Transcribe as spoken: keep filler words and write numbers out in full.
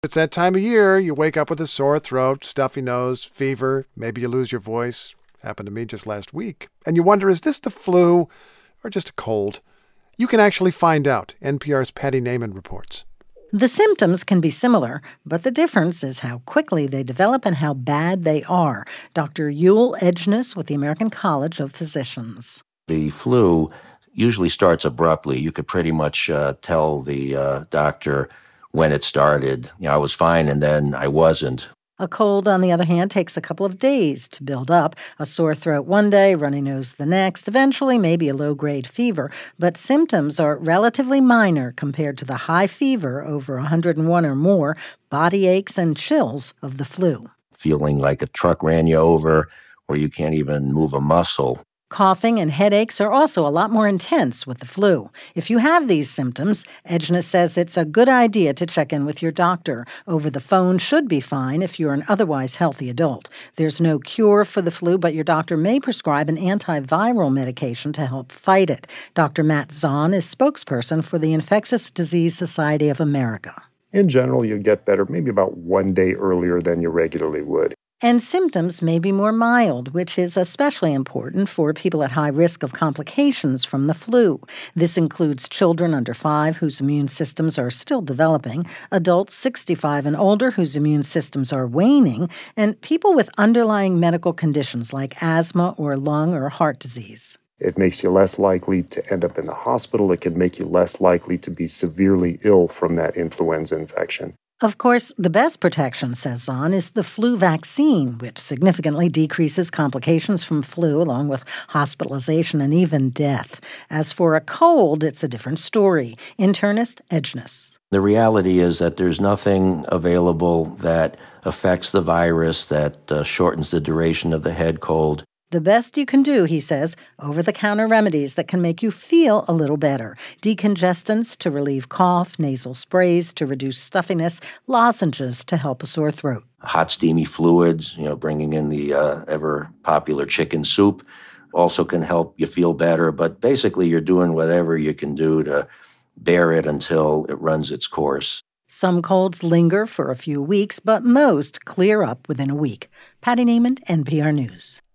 It's that time of year. You wake up with a sore throat, stuffy nose, fever. Maybe you lose your voice. Happened to me just last week. And you wonder, is this the flu or just a cold? You can actually find out. N P R's Patty Naiman reports. The symptoms can be similar, but the difference is how quickly they develop and how bad they are. Doctor Yul Edgeness with the American College of Physicians. The flu usually starts abruptly. You could pretty much uh, tell the uh, doctor when it started. You know, I was fine and then I wasn't. A cold, on the other hand, takes a couple of days to build up. A sore throat one day, runny nose the next, eventually maybe a low-grade fever. But symptoms are relatively minor compared to the high fever, over one hundred one or more, body aches and chills of the flu. Feeling like a truck ran you over or you can't even move a muscle. Coughing and headaches are also a lot more intense with the flu. If you have these symptoms, Edgeness says it's a good idea to check in with your doctor. Over the phone should be fine if you're an otherwise healthy adult. There's no cure for the flu, but your doctor may prescribe an antiviral medication to help fight it. Doctor Matt Zahn is spokesperson for the Infectious Disease Society of America. In general, you get better maybe about one day earlier than you regularly would. And symptoms may be more mild, which is especially important for people at high risk of complications from the flu. This includes children under five whose immune systems are still developing, adults sixty-five and older whose immune systems are waning, and people with underlying medical conditions like asthma or lung or heart disease. It makes you less likely to end up in the hospital. It can make you less likely to be severely ill from that influenza infection. Of course, the best protection, says Zahn, is the flu vaccine, which significantly decreases complications from flu, along with hospitalization and even death. As for a cold, it's a different story. Internist Edgeness. The reality is that there's nothing available that affects the virus, that uh, shortens the duration of the head cold. The best you can do, he says, over-the-counter remedies that can make you feel a little better. Decongestants to relieve cough, nasal sprays to reduce stuffiness, lozenges to help a sore throat. Hot, steamy fluids, you know, bringing in the uh, ever-popular chicken soup also can help you feel better. But basically, you're doing whatever you can do to bear it until it runs its course. Some colds linger for a few weeks, but most clear up within a week. Patty Naiman, N P R News.